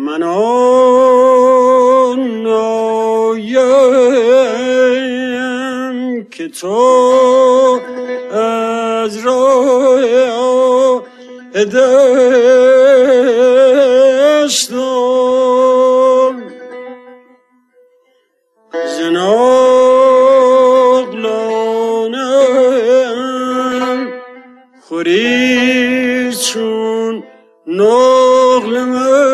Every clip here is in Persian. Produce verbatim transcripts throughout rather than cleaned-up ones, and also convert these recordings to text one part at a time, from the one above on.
من آن آیم که تو از راه دشتم ز نقلانم خوری چون نقل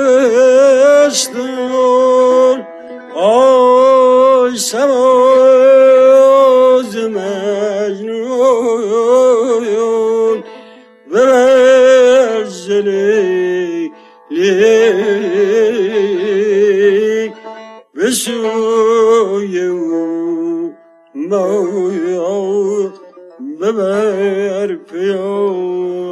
مستان آی سواز مجنون بزلی لی به سوی او ما ببر پیام